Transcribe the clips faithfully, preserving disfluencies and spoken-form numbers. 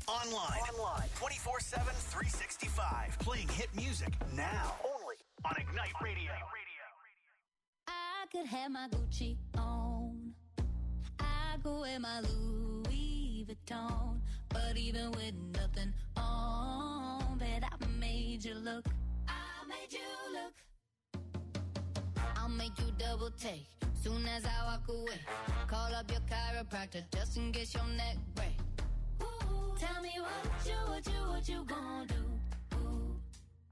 Online. Online. twenty-four seven, three sixty-five. Playing hit music now. Only on Ignite Radio. I could have my Gucci on. I go wear my Louis Vuitton. But even with nothing on, bet I made you look. I made you look. I'll make you double take soon as I walk away. Call up your chiropractor just in case your neck break. Ooh, tell me what you, what you, what you gonna do? Ooh.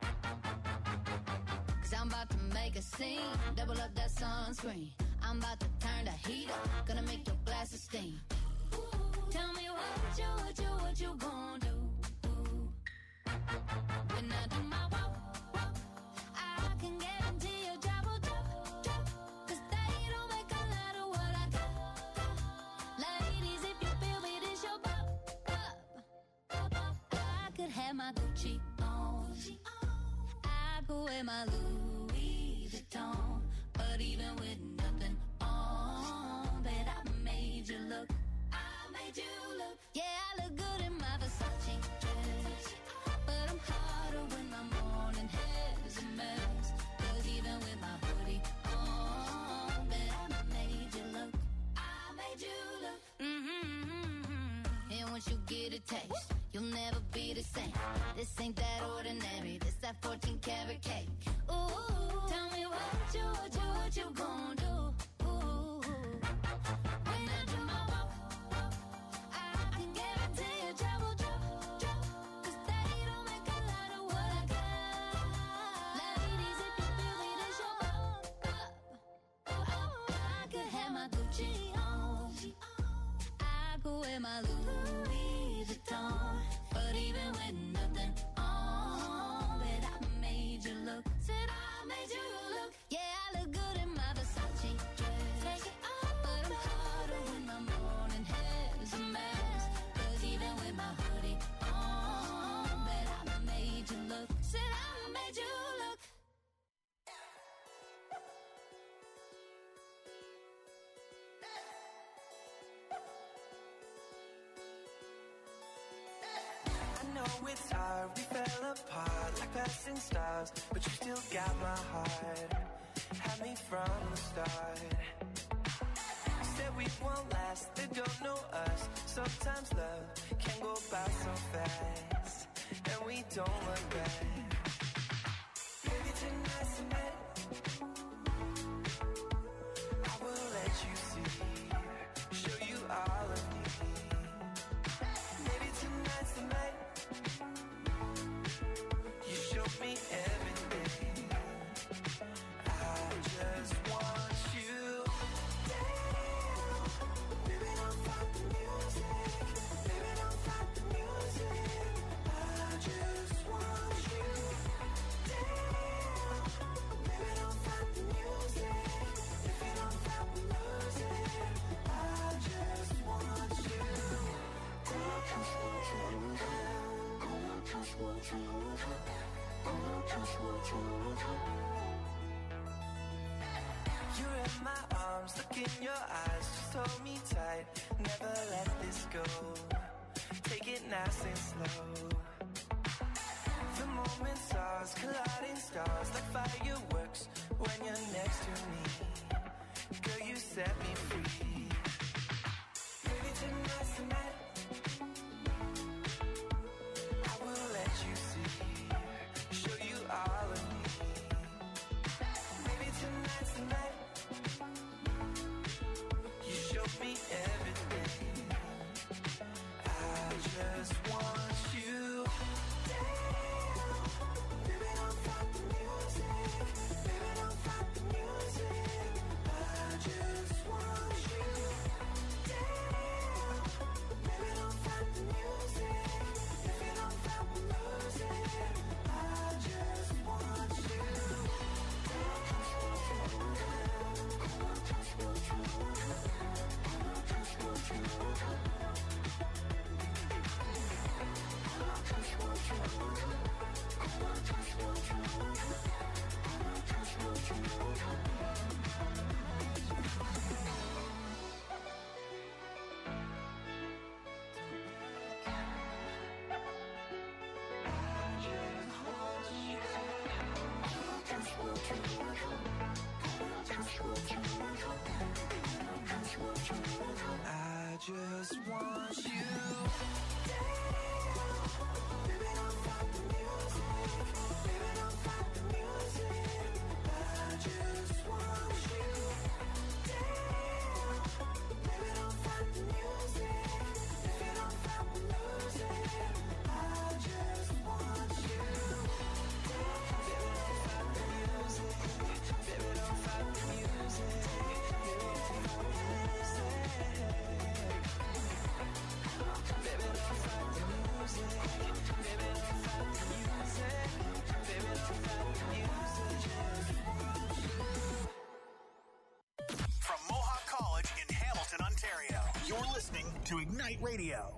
Cause I'm about to make a scene. Double up that sunscreen. I'm about to turn the heat up. Gonna make your glasses steam. Ooh, tell me what you, what you, what you gonna do? Ooh. When I do my walk. My Gucci on. I go wear my Louis Vuitton. But even with nothing on, bet I made you look. I made you look. Yeah, I look good in my Versace dress. But I'm hotter when my morning hair's a mess. Cause even with my hoodie on, bet I made you look. I made you look. Mm-hmm. And once you get a taste, you'll never be the same. This ain't that ordinary. This that fourteen karat cake. Ooh, tell me what you, what you, what you gon' do? Ooh, when I do my walk, I can guarantee you trouble, trouble, trouble. Cause they don't make a lot of what I got. Ladies, if you feel me, this your up. Oh, I could have my Gucci on. I go wear my Louis Vuitton. But even with nothing on, bet I made you look. Said I made you look. Yeah, I look good in my Versace dress. Take it off, but I'm hotter when my morning hair's a mess. Cause even with my hoodie on, bet I made you look. Said I made you look. know it's hard, we fell apart like passing stars, but you still got my heart, had me from the start. Said we won't last, they don't know us. Sometimes love can go by so fast, and we don't look back. Maybe tonight's the night I will let you see, show you all of me. Maybe tonight's the night you show me everything. I just want you. Damn, baby, don't fight the music. Baby, don't fight the music. I just want you. Damn, baby, don't fight the music. If you don't fight the music, I just want you. I just want you. I just want you. I just want you. You're in my arms, look in your eyes, just hold me tight, never let this go, take it nice and slow. The moment's ours, colliding stars like fireworks when you're next to me. Girl, you set me free. Maybe tonight's the night I will let you see, show you all of me. Maybe tonight's the night you show me everything. I just want you. Damn, baby, don't fight the music. Baby, don't fight the music. listening to Ignite Radio.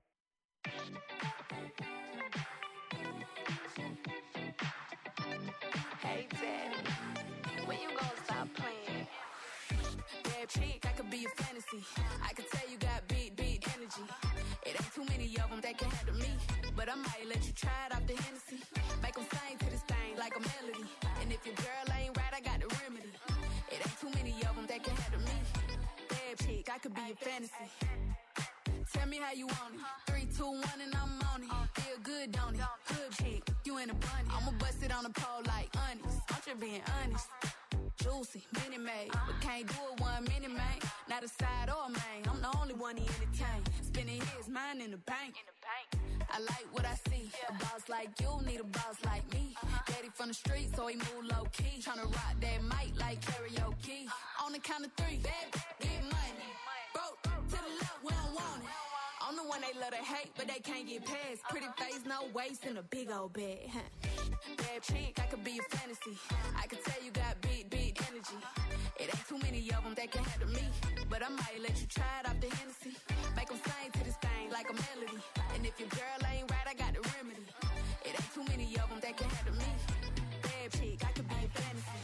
Hey, Daddy, when you gonna stop playing? Bad chick, I could be a fantasy. I could tell you got big, big energy. It ain't too many of them that can handle me. But I might let you try it off the Hennessy. Make them sing to this thing like a melody. And if your girl ain't right, I got the remedy. It ain't too many of them that can handle me. Bad chick, I could be a fantasy. Tell me how you want it. Three, two, one, and I'm on it. Feel good, don't it? Hood chick, you in a bunny. I'ma bust it on the pole like honest. I'm just being honest. Juicy, mini made, but can't do it one minute, man. Not a side or a main. I'm the only one he entertain. Spending his mind in the bank. I like what I see. A boss like you need a boss like me. Daddy from the street, so he move low key. Tryna rock that mic like karaoke. On the count of three, baby, get money. Broke to the left, we don't want it. I'm the one they love to hate, but they can't get past. Pretty face, no waist, and a big old bag. Bad chick, I could be a fantasy. I could tell you got big, big energy. It ain't too many of them that can handle me. But I might let you try it off the Hennessy. Make them sing to this thing like a melody. And if your girl ain't right, I got the remedy. It ain't too many of them that can handle me. Bad chick, I could be a fantasy.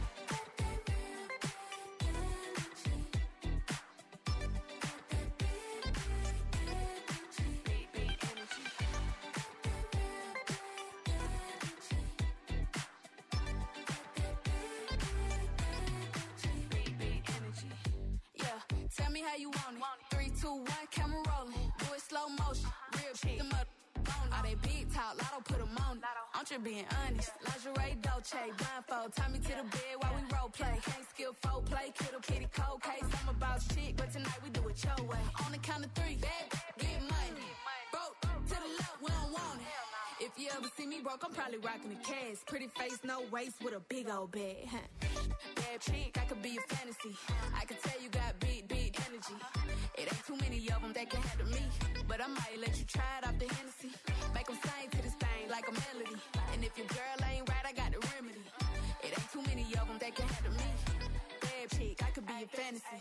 Tell me how you want it. Three, two, one, camera rolling. Do it slow motion. Real chick. Them up on all they big talk. Lotto put them on it. I'm just being honest. Lingerie, Dolce, blindfold. Tie me to the bed while we role play. Can't skill folk play. Kiddo, kitty, cold case. I'm about shit, but tonight we do it your way. On the count of three, baby, get money. Broke to the left, we don't want it. If you ever see me broke, I'm probably rocking a cast. Pretty face, no waist, with a big old bag. Bad chick, I could be a fantasy. I could tell you got big, big energy. It ain't too many of them that can handle me. But I might let you try it off the Hennessy. Make them sing to this thing like a melody. And if your girl ain't right, I got the remedy. It ain't too many of them that can handle me. Bad chick, I could be a fantasy.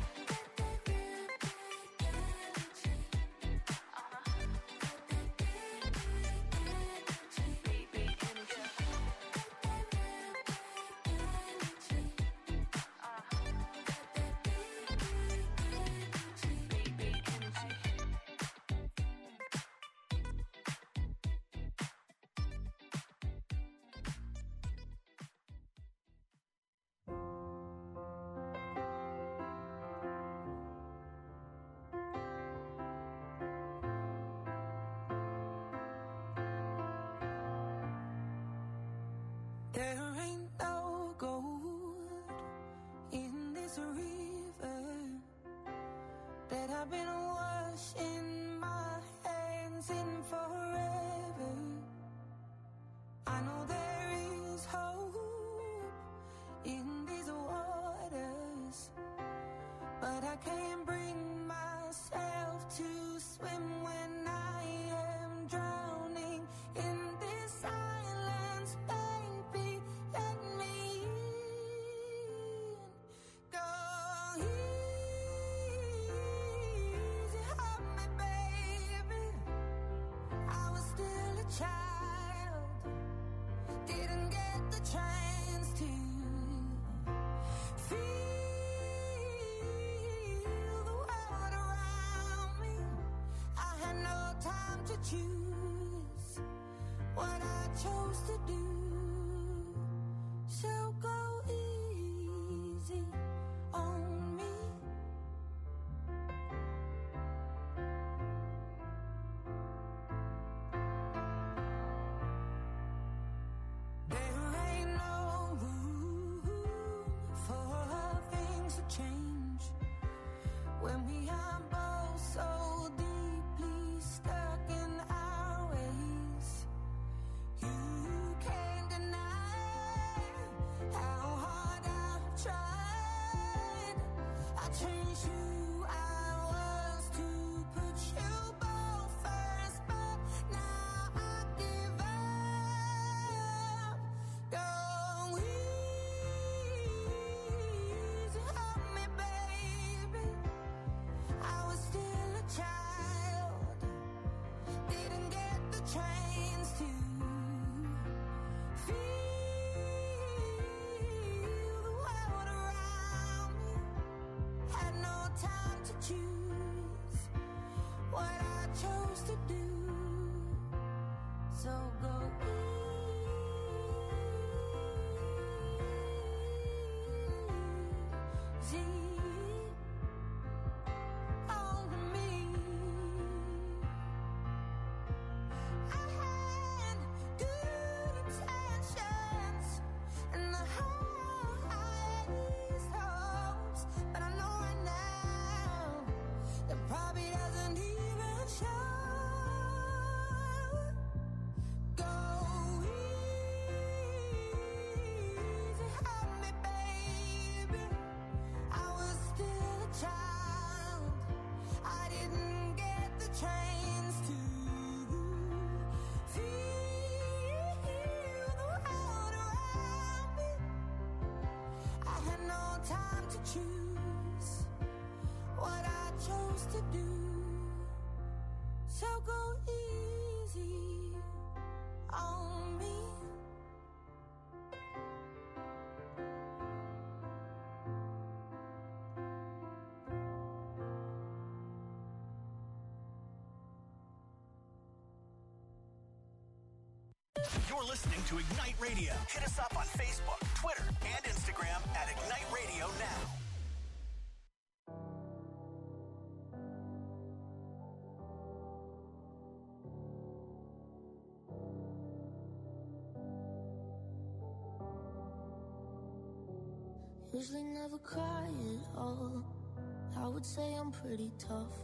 There ain't no gold in this river that I've been washing my hands in forever. I know there is hope in these waters, but I can't bring myself to swim when I am drowning in this silence. Baby, let me in. Go easy on me, baby. I was still a child, didn't get the chance to feel the world around me. I had no time to choose what I chose to do. So go easy on me. There ain't no room for things to change when we are both so deeply stuck in our ways. You can't deny how hard I've tried. I changed who I was to put you both first, but now I give up. Go easy on me, baby. I was still You're listening to Ignite Radio. Hit us up on Facebook, Twitter, and Instagram at Ignite Radio Now. Usually never cry at all. I would say I'm pretty tough,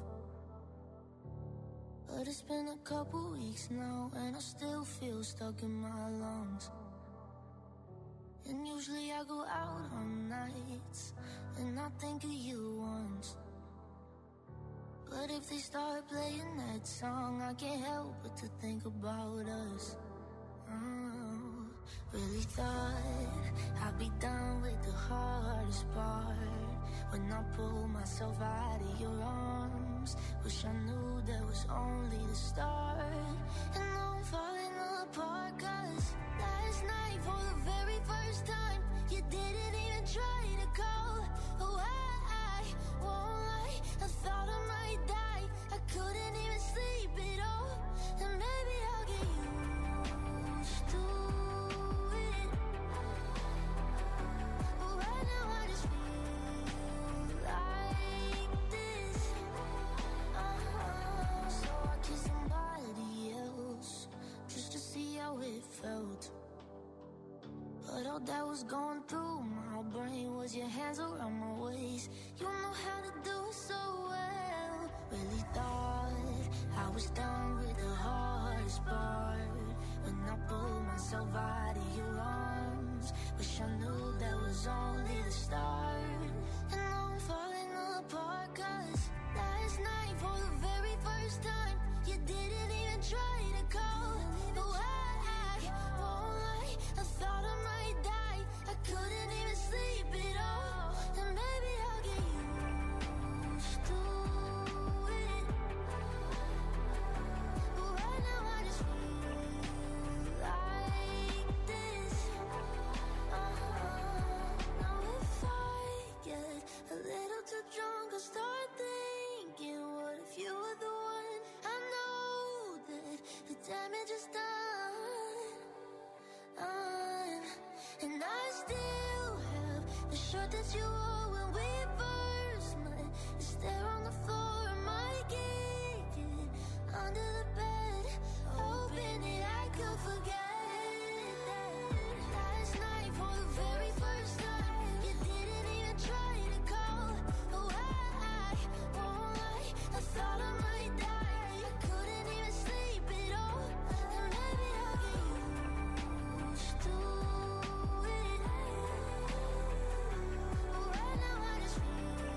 but it's been a couple weeks now and I still feel stuck in my lungs. And usually I go out on nights and I think of you once, but if they start playing that song, I can't help but to think about us. Oh, really thought I'd be done with the hardest part when I pull myself out of your arms. Wish I knew that was only the start. And now I'm falling apart, cause last night for the very first time you didn't even try to call. Oh, I, I won't lie, I thought I might die. I couldn't even sleep at all. And maybe I'll get used to it, but right now I just feel like this. Uh-huh. So I kissed somebody else just to see how it felt, but all that was going through my brain was your hands around my waist. You know how to do it so well. Really thought I was done with the hardest part when I pulled myself out of your arms. Wish I knew that was only the start. And now I'm falling apart, cause last night for the very first time you didn't even try to call. Oh, I, I won't lie, I thought I might die. I couldn't even sleep at all. And maybe I'll get used to it, but right now I just feel like this. Uh-huh. Now if I get a little too drunk, I'll start thinking, what if you were the one? I know that the damage is done, uh, and I still have the shirt that you wore when we first met. It's there on the floor, I might kick it under the bed, hoping that I could forget that last night for the very first time you didn't even try to call. Oh, I, I won't lie, I thought I might die. I couldn't even sleep at all. And maybe I'll get used to it, but right now I just feel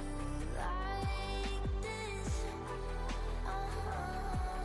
like this. Uh-huh.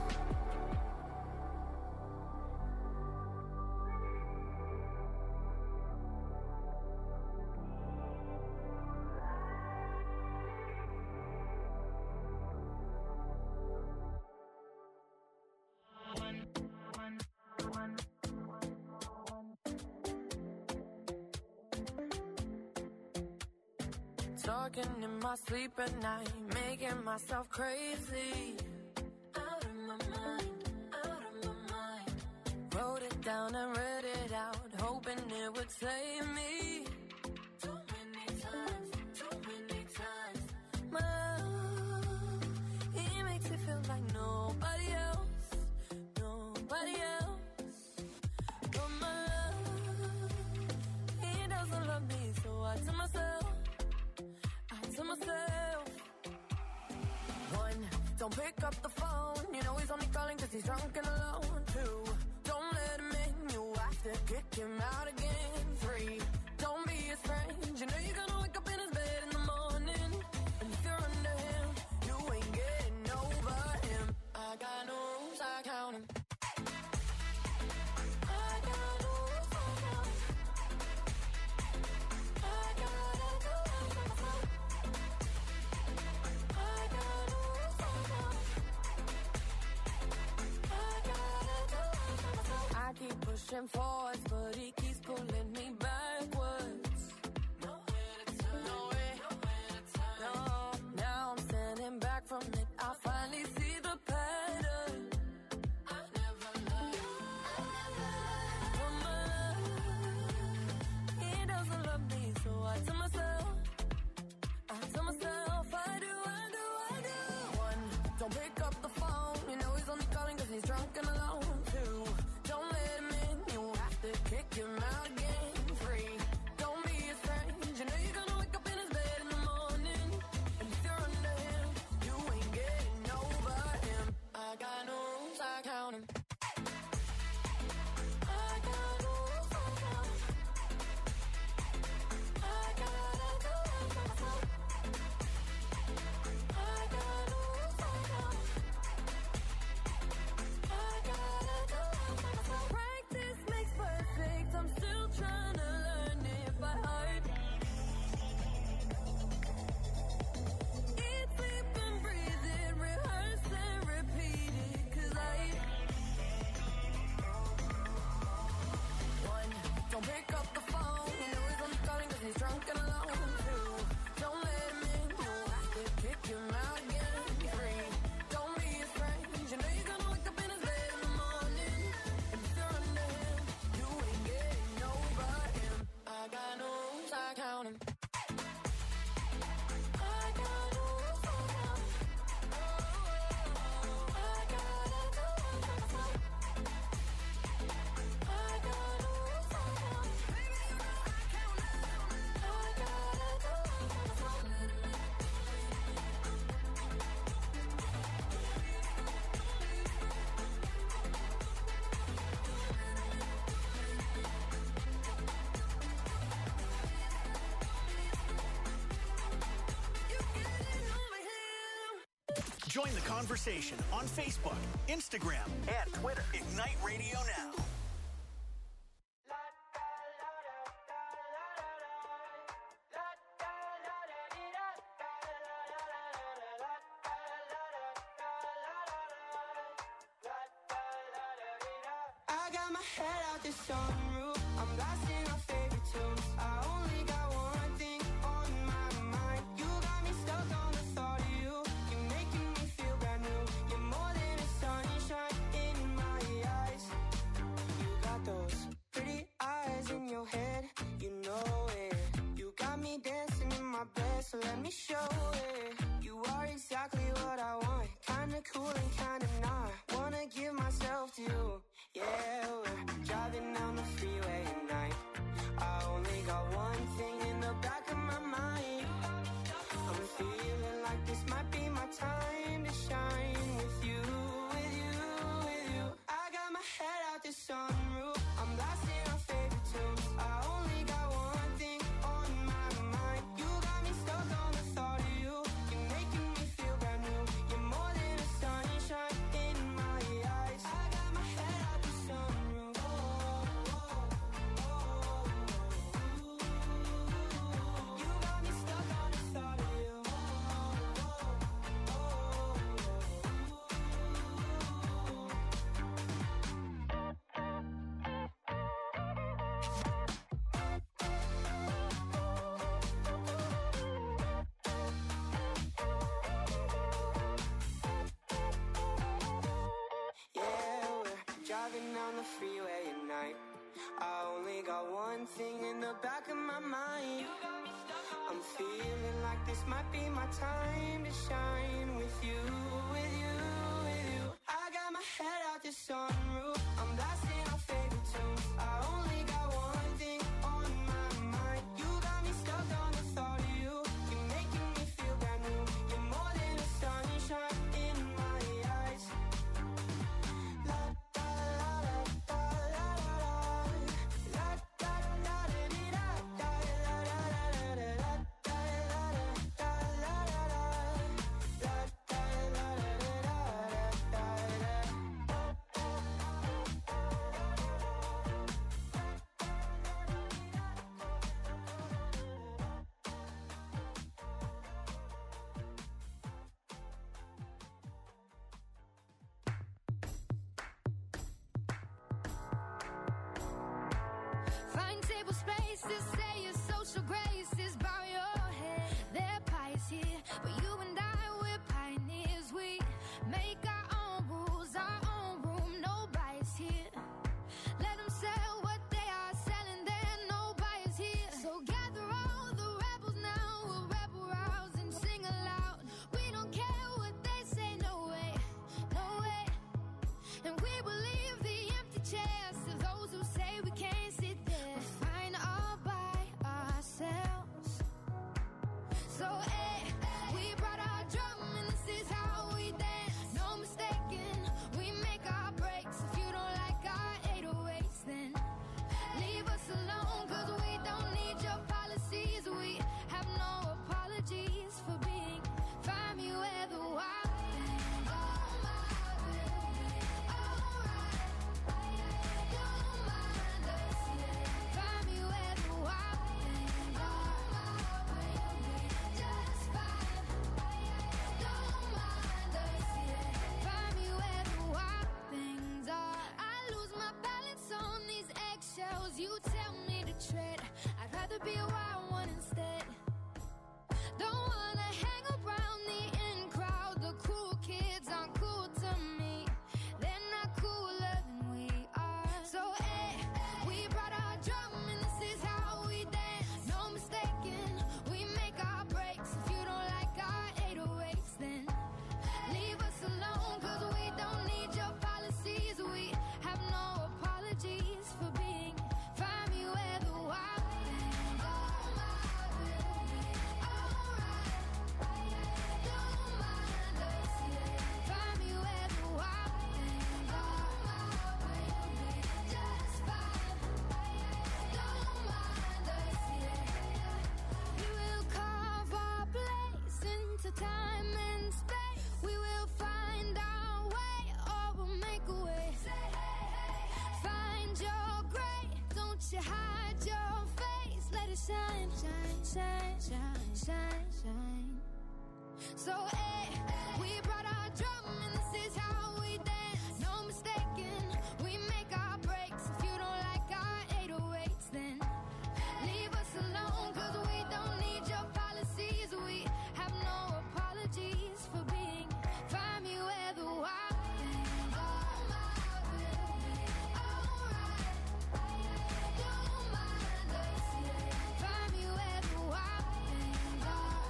Talking in my sleep at night, making myself crazy. Out of my mind, out of my mind. Wrote it down and read it out, hoping it would save me. Too many times, too many times. My love, he makes me feel like nobody else, nobody else. But my love, he doesn't love me, so I tell myself, to myself. One, don't pick up the phone. You know he's only calling cause he's drunk and alone. Two, don't let him in. You have to kick him out again. Three, don't be his friend. You know you're gonna wake up in his bed in the morning, and if you're under him, you ain't getting over him. I got no rules, I count him. I got no rules, I count him. I gotta do it for myself. I keep pushing forwards, but he keeps pulling me backwards. Nowhere to turn, nowhere, nowhere to turn. No, now I'm standing back from it. I finally see the pattern. I never loved, I never Join the conversation on Facebook, Instagram, and Twitter. Ignite Radio Now. I got my head out the sunroof. I'm blasting our favorite tunes. I only got one thing on my mind. You got me stuck on the thought of you. You're making me feel brand new. You're more than a sunshine in my eyes. You got those pretty eyes in your head. You know it. You got me dancing in my bed, so let me show it. You are exactly what I want. Kinda cool and kinda not. Wanna give myself to you. Yeah, we're driving down the freeway at night. I only got one thing in the back of my mind. I'm feeling like this might be my time to shine with you, with you, with you. I got my head out the sunroof. I'm blasting our favorite tunes. I only got one thing on my mind. You got me stuck on the thought of you. You're making me feel brand new. You're more than a sunshine in my eyes. I got my head out the sunroof. Oh, oh, oh, oh. You got me stuck on the thought of you. Oh, oh, yeah, we're driving down the freeway at night. I only got one thing in the back of my mind. I'm feeling like this might be my time to shine with you, with you, with you. I got my head out the sunroof. I'm blasting our favorite tunes. I only got one thing on my mind. You got me stuck on the thought of you. You're making me feel brand new. You're more than a sunshine in my eyes. La da la la da la la la da da da dee da da la la la la la da la la da la la la la da la la Find table spaces, say your social graces, bow your head. They're pious here, but you and I, we're pioneers. We make our own rules, our own room, no bias here. Let them sell what they are selling, there no bias here. So gather all the rebels now, we'll rebel rouse and sing aloud. We don't care what they say, no way, no way. And we will leave the empty chairs to those who say we can't sit there. We're fine all by ourselves. to shine, shine, shine, shine, shine, shine. So, hey, we brought our drum and this is how we dance. No mistaking, we make our breaks. If you don't like our eight oh eights, then leave us alone, cause we don't need your policies. We have no apologies for being find me where the wild things are. Don't mind us, find me where the wild things are.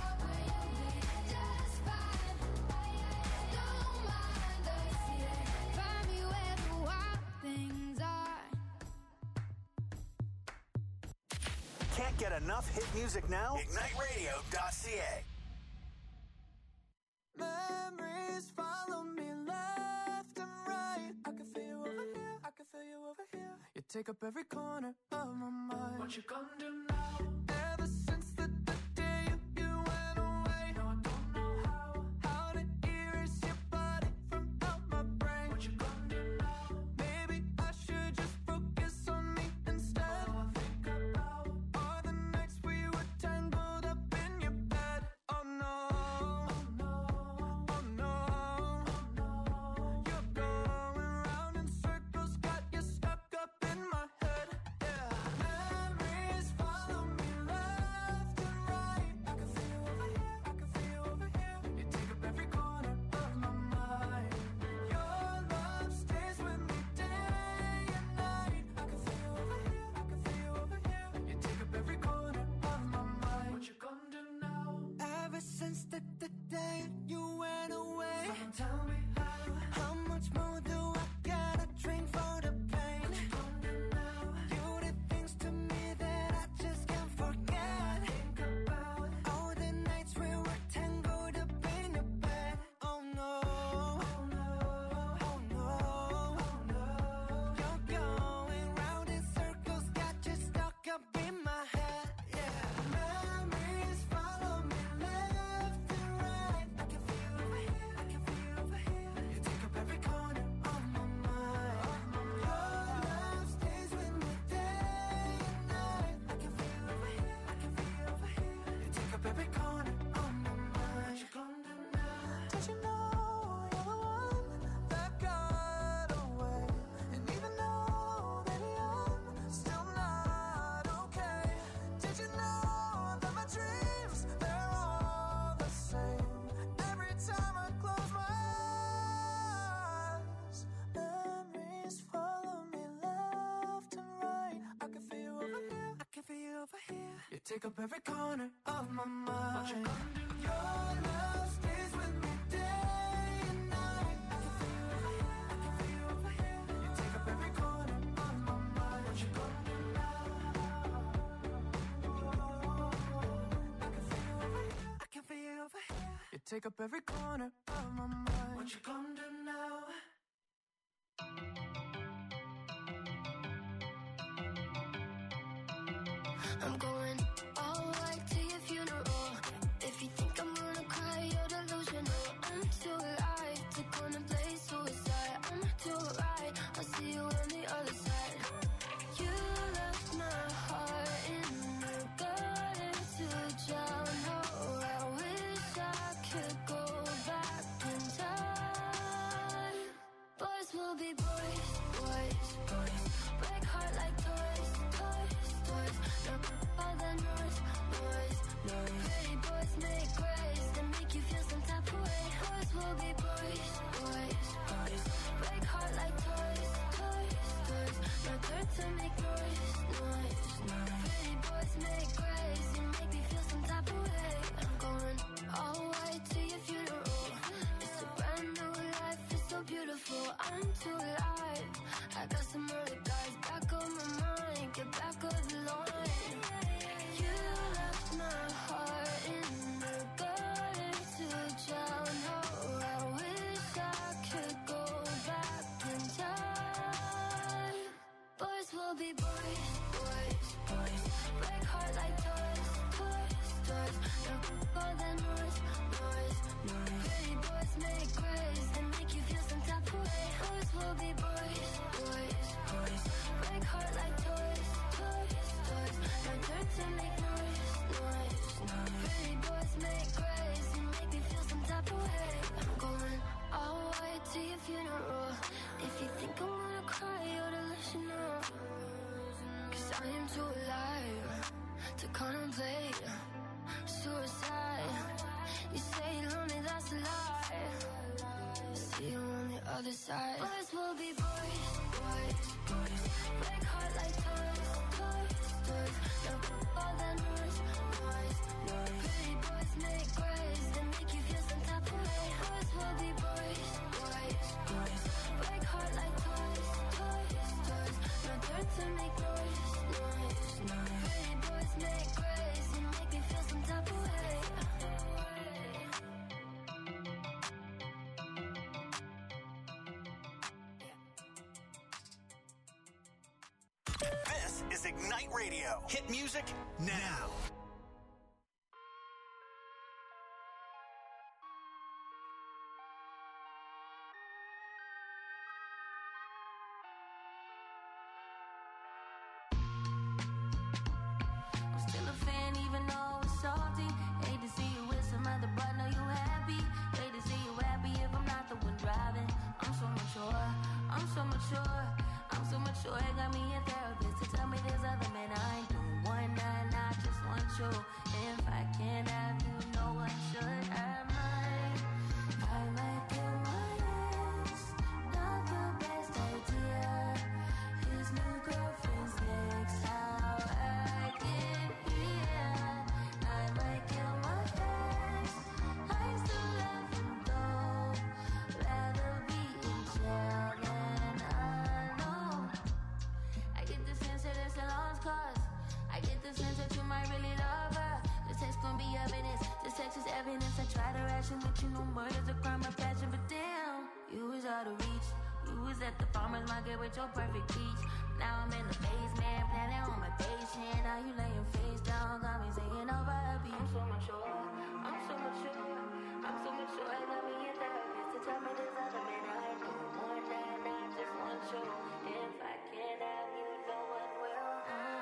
Just fine. Don't mind us, find me where the wild things are. Can't get enough hit music now? Ignite radio dot c a. Memories follow me left and right. I can feel you over here, I can feel you over here. You take up every corner of my mind. What you gonna do now? Ever since the, the day you, you went away, no, I don't know how, how to erase your body from out my brain. What you gonna do now? Maybe I should just focus on me instead. All I think about are the nights we were tangled up in your bed. Oh no, oh no, oh no, oh no. You're going round in circles, got you stuck up in my head. Yeah, memories follow me left and right. I can feel you over here, I can feel you over here. You take up every corner of my mind. Your love stays with me day and night. I can feel you over here, I can feel you over here. You take up every corner of my mind. What you gonna do now? Ever since the, the day you went away, someone tell me how. How much more do I gotta drink for the pain? What you gonna do now? You did things to me that I just can't forget. Think about all the nights we were tangled up in your bed. Oh no, oh no, oh no, oh no. You're going round in circles, got you stuck up in my head. Yeah, memories follow me left and right. I can feel you over here, I can feel you over here. You take up every corner of my mind. Your love stays with me day and night. I can feel you over here, I can feel you over here. You take up every corner of my mind. What you gonna do now? Did you know you're the one that got away? And even though, baby, I'm still not okay. Did you know that my dreams, they're all the same? Every time I close my eyes, memories follow me left and right. I can feel you over here, I can feel you over here. You take up every corner of my mind. What you gonna do? Your love stays with me day and night. I can feel you over here, I can feel you over here. You take up every corner of my mind. What you gonna do now? I can feel you over here, I can feel you over here. You take up every corner of my mind. What you gonna do now? I'm going all right to your funeral. If you think I'm gonna cry, you're delusional. I'm too alive to contemplate suicide. I'm too right, I'll see you on the other side. You left my heart in the gutter to drown. Oh, I wish I could go back in time. Boys will be boys, boys, boys. Break heart like toys, toys, toys. Now all the noise, noise, noise. Pretty boys make grace and make you feel some type of way. Boys will be boys, boys, boys. Break heart like toys, toys, toys. Now turn to make noise, noise, noise. Pretty boys make grace and make me feel some type of way. I'm going all white to your funeral. It's a brand new life, it's so beautiful. I'm too alive. I got some other guys back on my mind. Get back on the line. You left my heart in the gutter to drown. Oh, I wish I could go back in time. Boys will be boys, boys, boys. Break heart like toys, toys, toys. Now all the noise, noise, noise. Pretty boys make grace and make you feel some type of way. Boys will be too alive to contemplate suicide. You say lonely, that's a lie. See you on the other side. Boys will be boys, boys, boys. Break heart like toys, toys, toys. No more than noise, noise, noise. Pretty boys make grace and make you feel some type of way. Boys will be boys, boys, boys. Break heart like toys, toys, toys. No dirt to make noise, noise, noise. Pretty boys make grace and make me feel some type of way. This is Ignite Radio. Hit music now. I'm still a fan even though it's salty. Hate to see you with some other, but know you happy. Hate to see you happy if I'm not the one driving. I'm so mature, I'm so mature, I'm so mature. It got me a therapist to tell me there's other men I ain't doing one night, I just want you. If I can't have you, no one should have mine. I might kill my ex, not the best idea. His new girlfriend's next, how I get here. I might kill my ex, I still love him though. Rather be in jail than alone. I get the sense that it's a lost cause. I get the sense that you might really love her. This text gon' be evidence. This text is evidence. I try to ration, but you know murder's a crime of passion. But damn, you was out of reach. You was at the farmer's market with your perfect peach. Now I'm in the basement, planning on my patient. Now you laying face down, got me singing over a beat. I'm so mature, I'm so mature, I'm so mature. I got me a therapist to tell me there's other men I ain't doing more than I just want you. If I can't have you, no one will.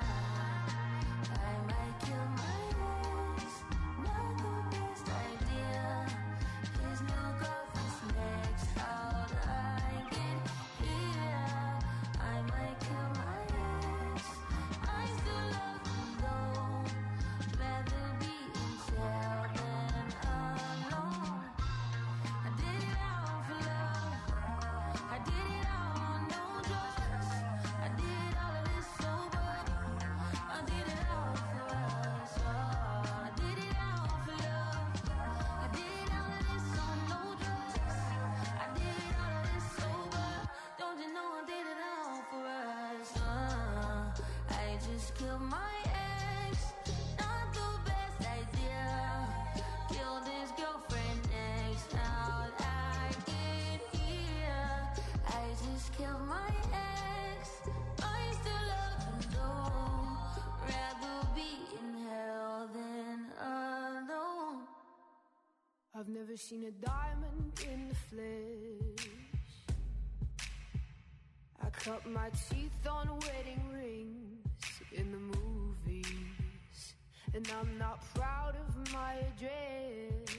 I might kill my ex, not the best idea. His new girlfriend's next, how'd I get here? I might kill my ex, I still love him though. Rather be in jail than alone. I did it all for love. I did it all on no drugs. I did all of this sober. I did it all for us. Oh, I did it all for love. I did all of this on no drugs. I did all of this sober. Don't you know I did it all for us? Uh, I just killed my ex. Not the best idea. Killed his girlfriend next. How'd I get here? I just killed my ex. I still love him though. Rather be in hell than alone. I've never seen a diamond in the flesh. I cut my teeth on wedding rings in the movies, and I'm not proud of my address.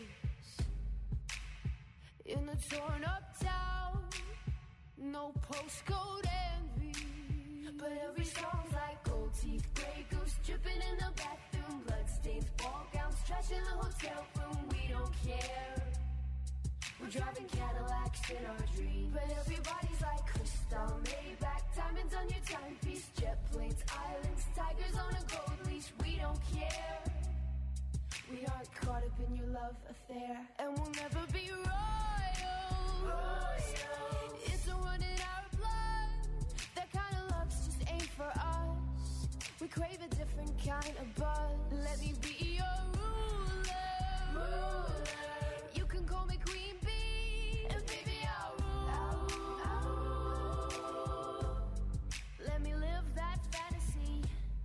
In a torn up town, no postcode envy, but every song's like gold teeth, gray goose dripping in the bathroom, bloodstains, ball gowns, trash in the hotel room. We don't care. We're driving Cadillacs in our dreams, but everybody's like crystal, Maybach, diamonds on your timepiece, jet planes, islands, tigers on a gold leash. We don't care. We aren't caught up in your love affair, and we'll never be royals. Royals. It's a run in our blood. That kind of luck's just ain't for us. We crave a different kind of buzz. Let me be your ruler. Ruler. You can call me Queen Bee, and baby I'll rule. I'll rule. Let me live that fantasy.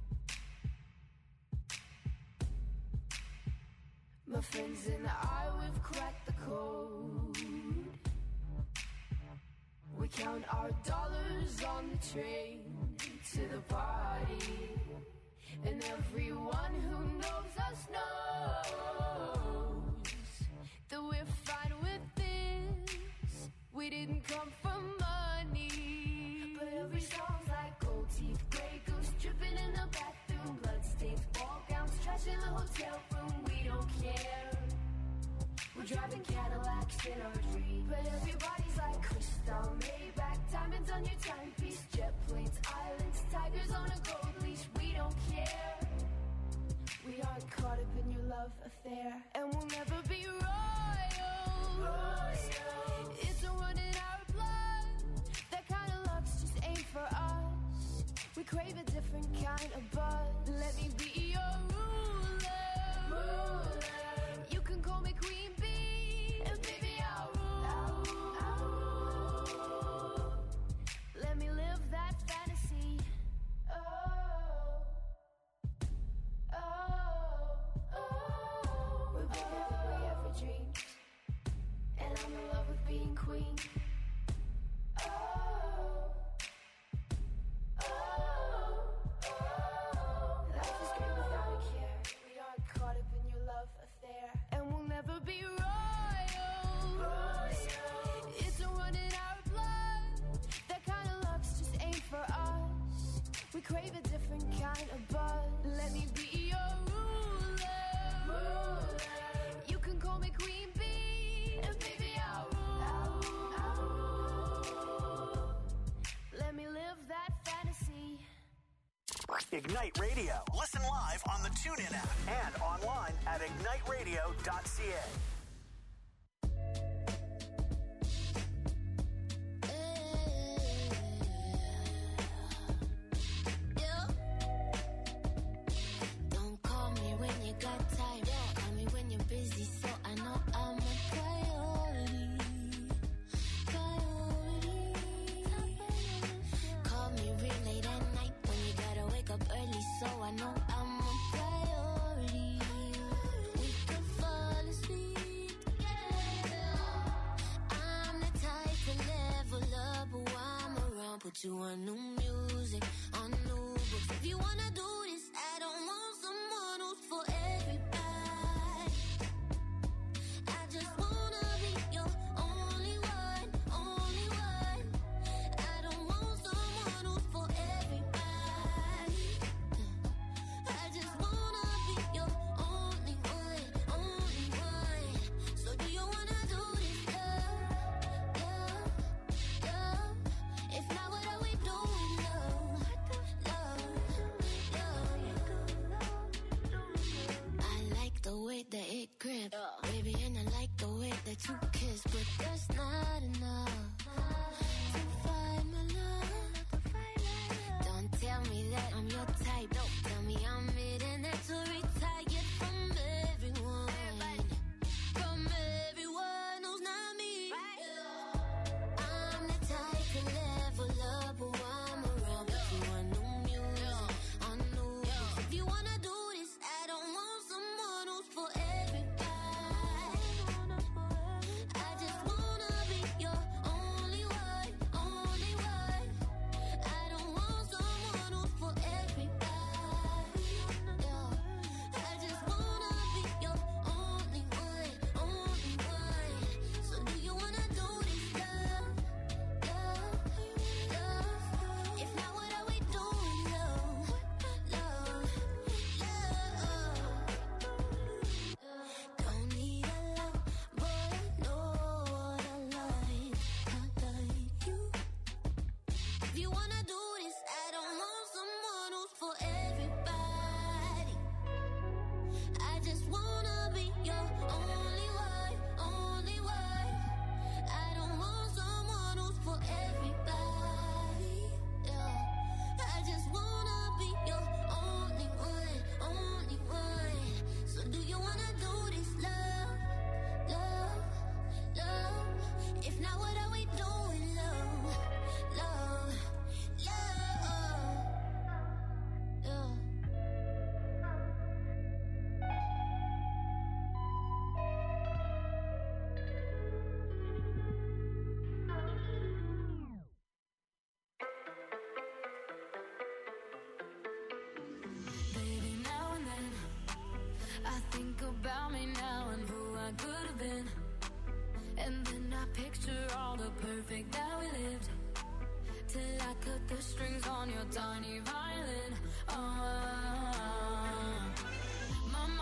My friends and I, we've cracked the code. We count our dollars on the train to the party, and everyone who knows us knows that we're fine with this. We didn't come for money, but every song's like gold teeth, gray goose dripping in the bathroom. in the hotel room, we don't care. We're driving Cadillacs in our dreams, but everybody's like crystal, Maybach, diamonds on your timepiece, jet planes, islands, tigers on a gold leash. We don't care. We aren't caught up in your love affair, and we'll never be royals. Royals. It's a run in our blood. That kind of luck's just ain't for us. We crave a different kind of buzz. Let me be your ruler. Ruler. You can call me Queen Bee, and baby I'll rule. I'll rule. Let me live that fantasy. Oh, oh, oh. We're bigger than we ever dreamed, and I'm in love with being queen. Oh, oh, oh. Life is great without a care. We aren't caught up in your love affair, and we'll never be royals. Royals. It's a run in our blood. That kind of luck's just ain't for us. We crave a different kind of buzz. Let me be your ruler. Ruler. You can call me Queen Bee, and baby I'll rule. I'll rule. Let me live that fantasy. Ignite Radio. Listen live on the TuneIn app and online at ignite radio dot c a. Yeah. Don't call me when you got time. Call me when you're busy, so I know I'm a priority. Priority. Call me real late at night when you gotta wake up early, so I know I'm a priority. We could fall asleep together. I'm the type to level up while I'm around. Put you on new music, on new books. If you wanna do this, I don't want someone who's for everybody. I just wanna be your only one, only one. I don't want someone who's for everybody. I just wanna be your only one, only one. So do you wanna do this, love, love, love? If not, what are we doing, love, love, love? I like the way that it grips, baby, and I like the way that you kiss, but that's not enough to find my love. Don't tell me that I'm your type. Tell me I'm it and that's to retire from everyone, from everyone who's not me. I'm the type to level up while I'm around. Put you on new music, on new books. If you wanna do this, I don't want someone who's for everybody. I just wanna be your only one, only one. I don't want someone who's for everybody. Yeah. I just wanna be your only one, only one. So do you wanna do this, love, love, love? If not, what are we doing, love, love, love? Don't need a lot, but I know what I like. I like you. If you wanna do this, I don't want someone who's for everybody. I just wanna be your only one, only one. I don't want someone who's for everybody. Yeah. I just wanna be your only one, only one. So do you wanna do this, love, love, love? If not, what are we doing, love, love, love? Yeah. Baby, now and then I think about me now and who I could have been. And then I picture all the perfect that we lived, till I cut the strings on your tiny violin. Oh, my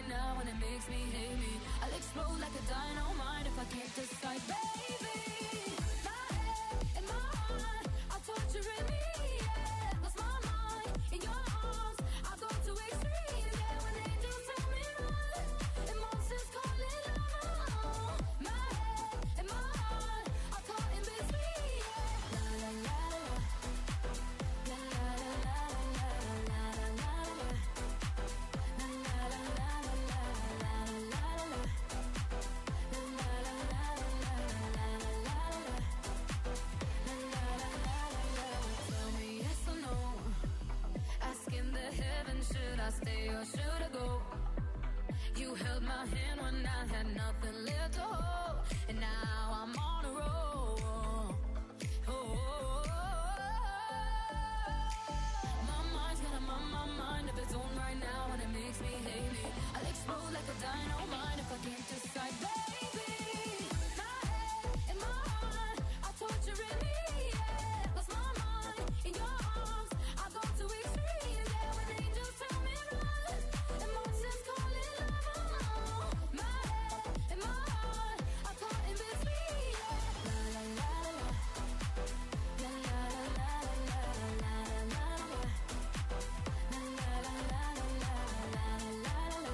right now and it makes me hate me. I'll explode like a dynamite if I can't decide, baby. My head and my heart are torturing me, yeah. Lost my mind in your arms, I go to extremes, yeah. When angels tell me run, and monsters call it love. My head and my heart are caught in between, yeah. La la la la, la la la la la la la la. Should I stay or should I go? You held my hand when I had nothing left to hold, and now I'm on a roll. Oh, oh, oh, oh. My mind's got a my, my mind of its own right now, and it makes me hate me. I'll explode like a dynamite if I can't decide, baby. My head and my heart are torturing me, yeah. Lost my mind in your arms, I go to extremes, yeah. When angels tell me run, and monsters call it love. My head and my heart are caught in between, yeah. La la la la, la la la la la la la la, la la la la la la la la.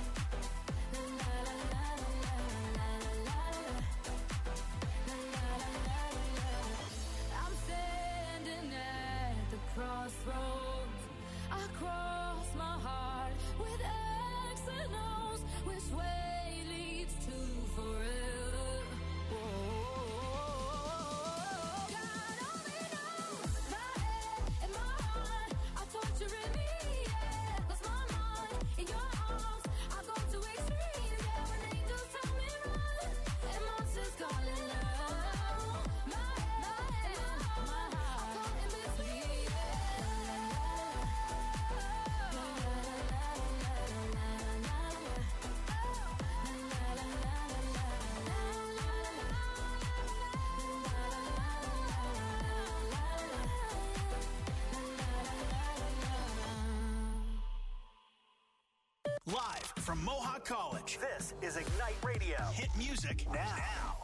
I'm standing at the crossroads. I cross my heart with X and O's. Which way leads to forever? Whoa. God only knows. My head and my heart are torturing me, yeah. Lost my mind in your arms, I go to extremes, yeah. When angels tell me run, and monsters call it love. My head and my heart are caught in between, Live from Mohawk College, this is Ignite Radio. Hit music now. now.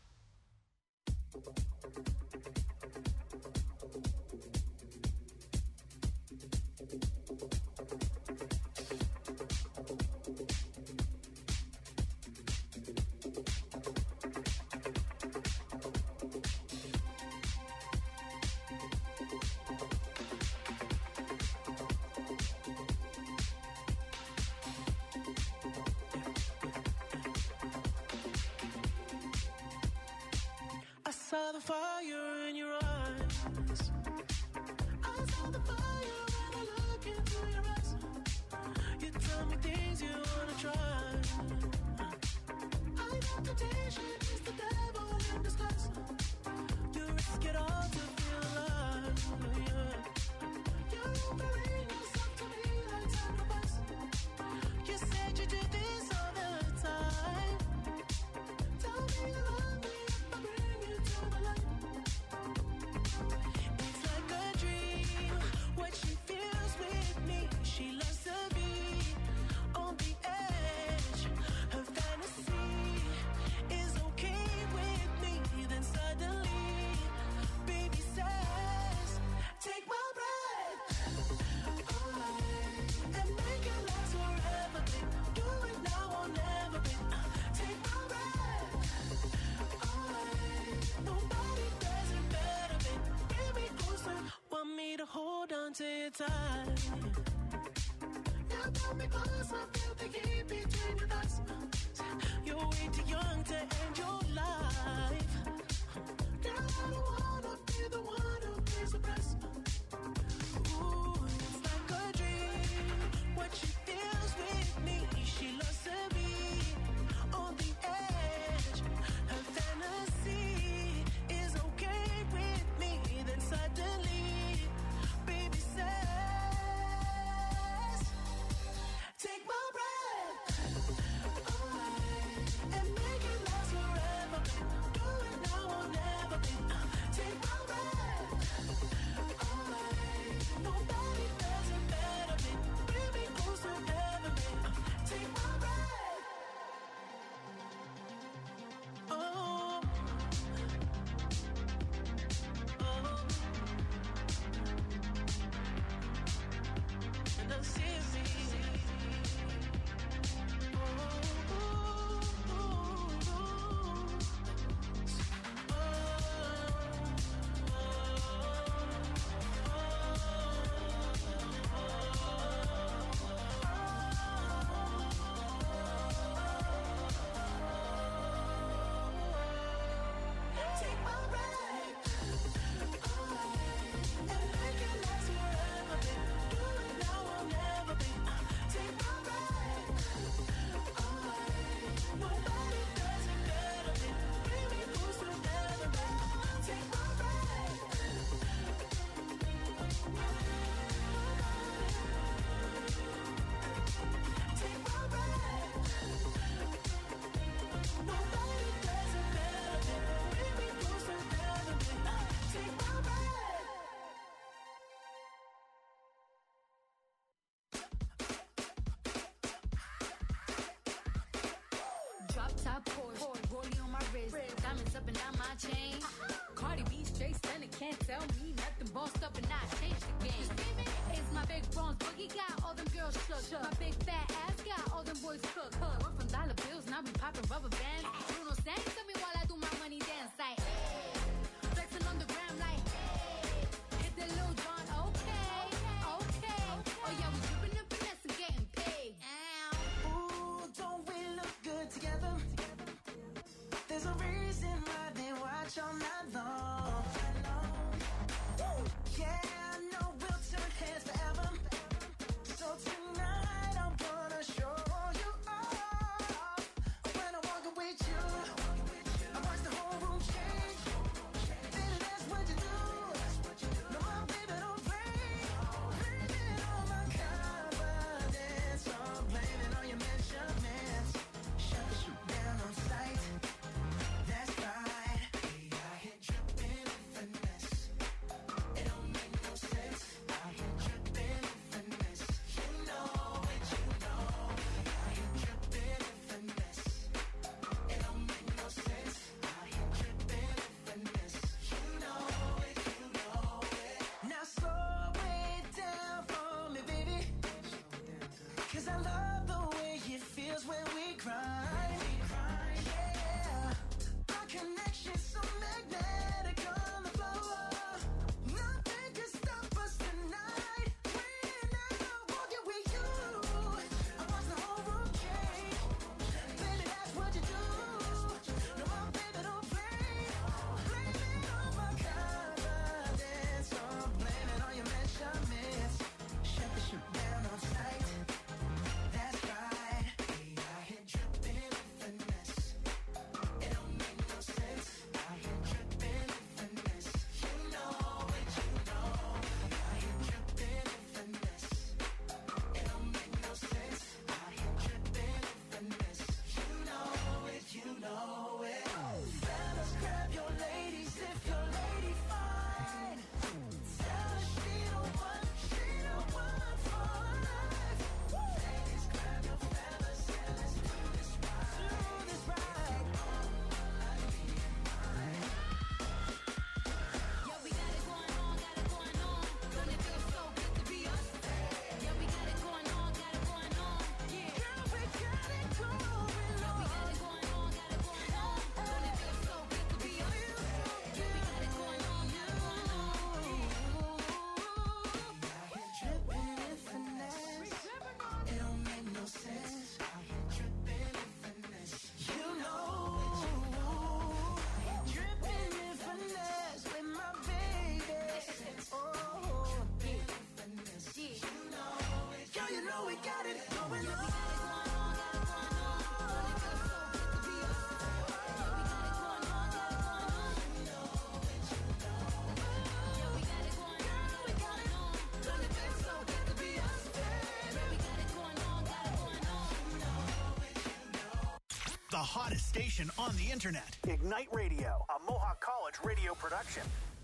I saw the fire in your eyes. I saw the fire when I look into your eyes. You tell me things you wanna try. I know temptation is the devil in disguise. You risk it all to feel alive. Yeah. You're offering yourself to me like sacrifice. You said you do this all the time. Tell me you love me if I bring you to the light. It's like a dream, what she feels with me. She loves to be on the edge. Her fantasy is okay with me. Then suddenly, baby says, take my breath away and make it last forever, babe. Do it now or never, babe. Take my breath away. Nobody does it better, babe. Bring me closer, want me to hold on to you tight. Now pull me close, I feel the heat between your thighs. You're way too young to end your life. Girl, I don't wanna be the one who pays the price. Ooh, it's like a dream, what she feels with me. She loves to be on the edge. Her fantasy is okay with me. Then suddenly, baby says, take my breath and down my chain. Cardi B straight stunning, can't tell me nothing. Bossed up and I changed the game. It's my big bronze boogie got all them girls shook. My big fat ass got all them boys cook. We're from dollar bills, now we popping rubber bands. Bruno sang to me while I do my money dance. Like, hey, flexing on the gram like, hey, hit the Lil Jon, okay, okay. Oh yeah, we dripping and finesse and getting paid. Ooh, don't we look good together? There's a reason why they watch all night long. Yeah, I know we'll turn heads forever. So tonight I'm gonna show you off. When I walk with you, I watch the whole room change. Baby, that's what you do. No, my baby, don't play. Blame it on my confidence, or blame it on your measurements. Shut the shoot down on sight. That's right. Hey, I hit dripping in finesse. It don't make no sense. I hit dripping in finesse. You know it, you know it. I hit dripping in finesse. It don't make no sense. I hit dripping in finesse. You know it, you know it. Now slow it down for me, baby. 'Cause I love the way it feels when we grind. Yeah, our connection's so magnetic on the floor. Nothing can stop us tonight. When I'm walking with you, I watch the whole room change. Baby, that's what you do. No, my baby, don't play. Blame it on my confidence, or blame it on your measurements. Shut the shoot down on sight. That's right. Hey, I hit dripping in finesse. It don't make no sense. I hit dripping in finesse. You know it, you know it. I hit dripping in finesse. It don't make no sense. I hit dripping in finesse. You know it, you know it. Fellas, grab your ladies if your lady fine. Tell her she the one, she the one for life. Ladies, grab your fellas and let's do this right. Do this right. Yeah, we got it going on, got it going on. Don't it feel so good to be us? Yeah, we got it going on, got it going on. Yeah, Girl, we got it going on. yeah, we got it going on, got it going on. Don't it feel so good to be us? Yeah, we got it going on, got it going on. I hit dripping in finesse. It don't make no sense. I hit dripping in finesse. You know it, you know it. Dripping in finesse with my baby. Oh, finesse. You know it. Girl, you know we got it going on. The hottest station on the internet. Ignite Radio, a Mohawk College radio production.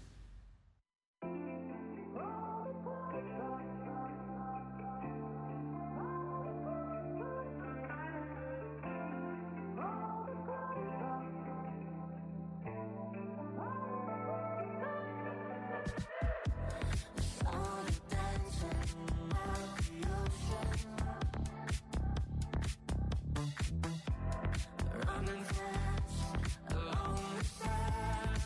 Running fast along the sand.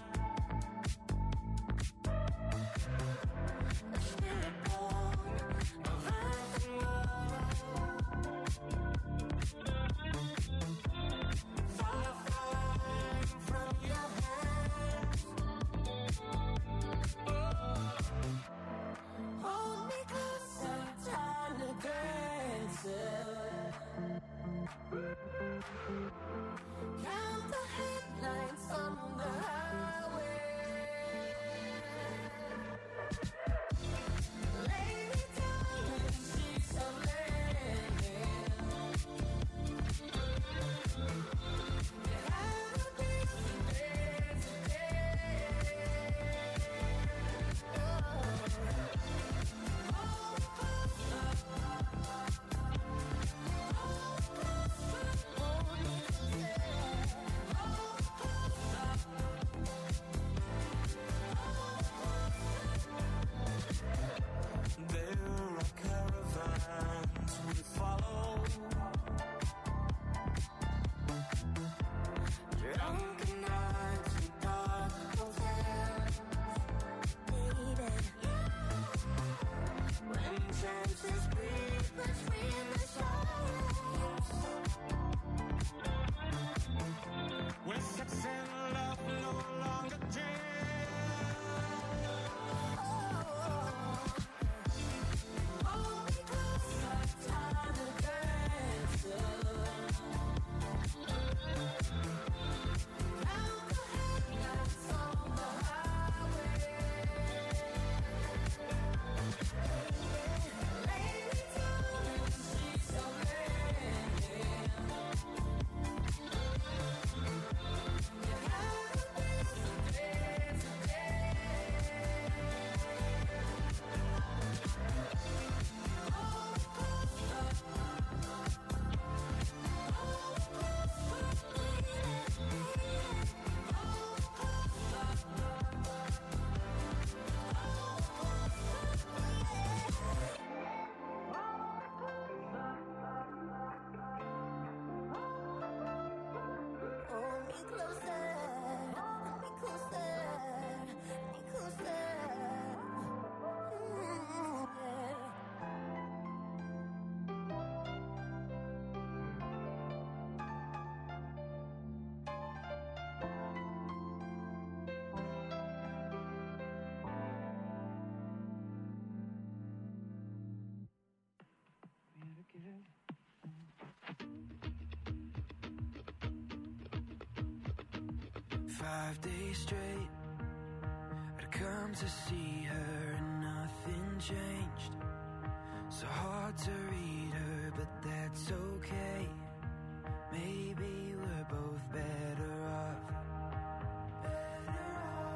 five days straight, I'd come to see her and nothing changed. So hard to read her, but that's okay. Maybe we're both better off. Better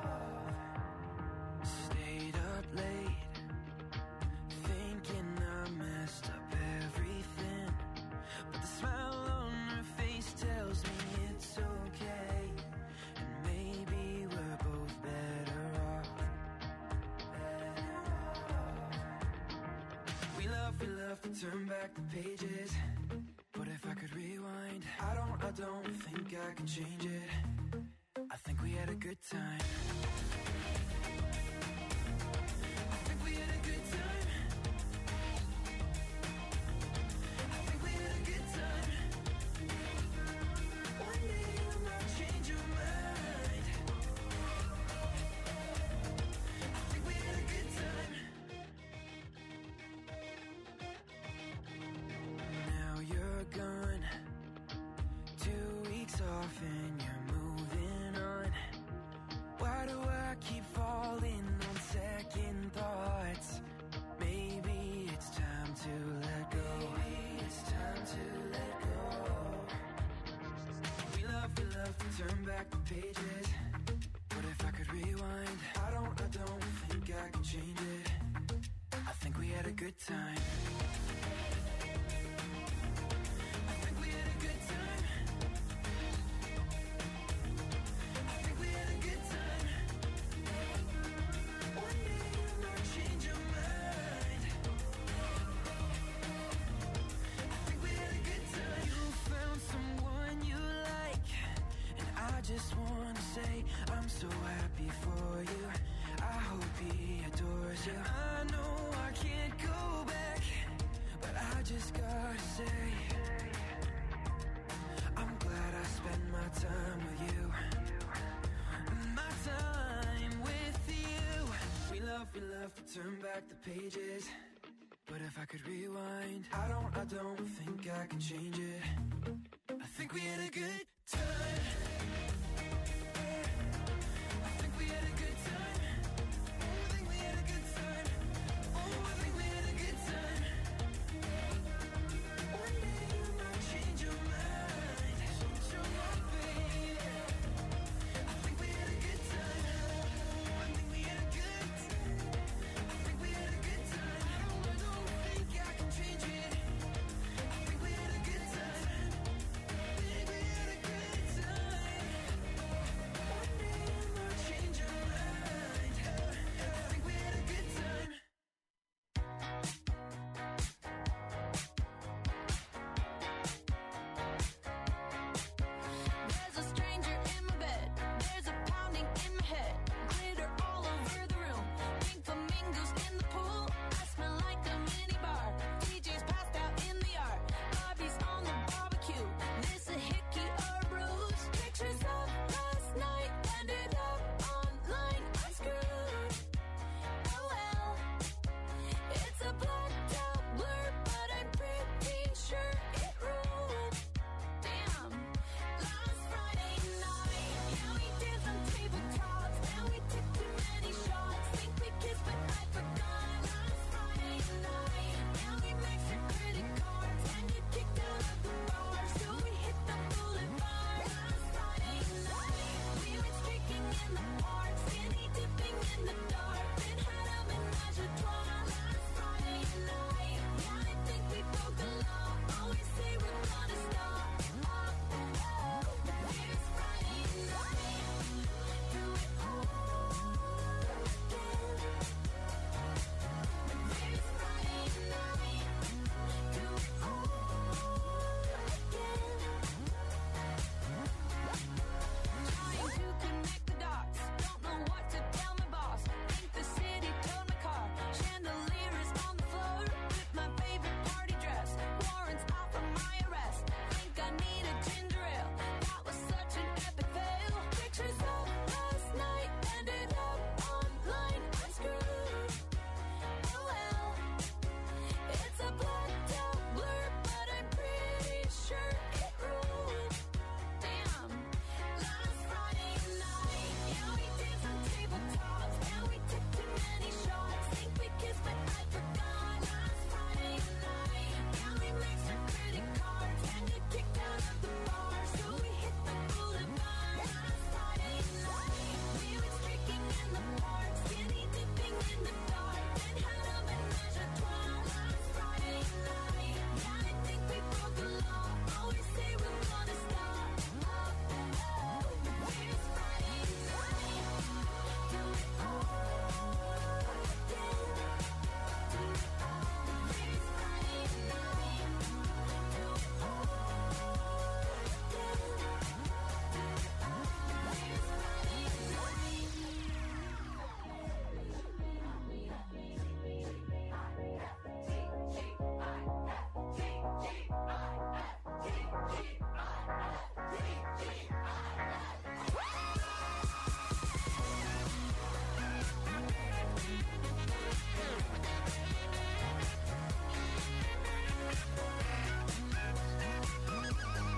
off. Stayed up late, thinking I messed up everything. But the smile on her face tells me it's okay. And maybe we're both better off. Better off. We love, we love to turn back the pages. But if I could rewind, I don't, I don't think I can change it. I think we had a good time. I think we had a good time. I think we had a good time. One day you might change your mind. I think we had a good time. Now you're gone, two weeks off and you're moving on. Why do I keep falling on second thoughts? Maybe it's time to let go. Maybe it's time to let go. We love, we love to turn back the pages. But if I could rewind, I don't, I don't think I can change it. I think we had a good time. I think we had a good time. I think we had a good time. One day you might change your mind. I think we had a good time. You found someone you like, and I just wanna say I'm so happy for you. I hope he adores you. I know I can't go back, but I just gotta say I'm glad I spent my time with you. My time with you. We love, we love to turn back the pages. But if I could rewind, I don't, I don't think I can change it.